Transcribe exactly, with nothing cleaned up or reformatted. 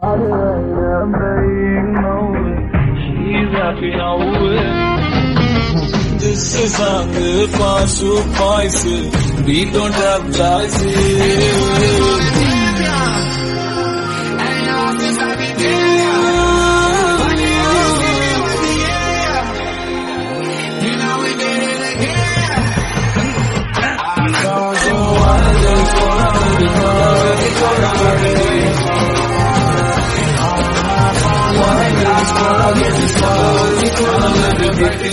She's happy now. This is hunger, fast, so spicy. We don't have choices.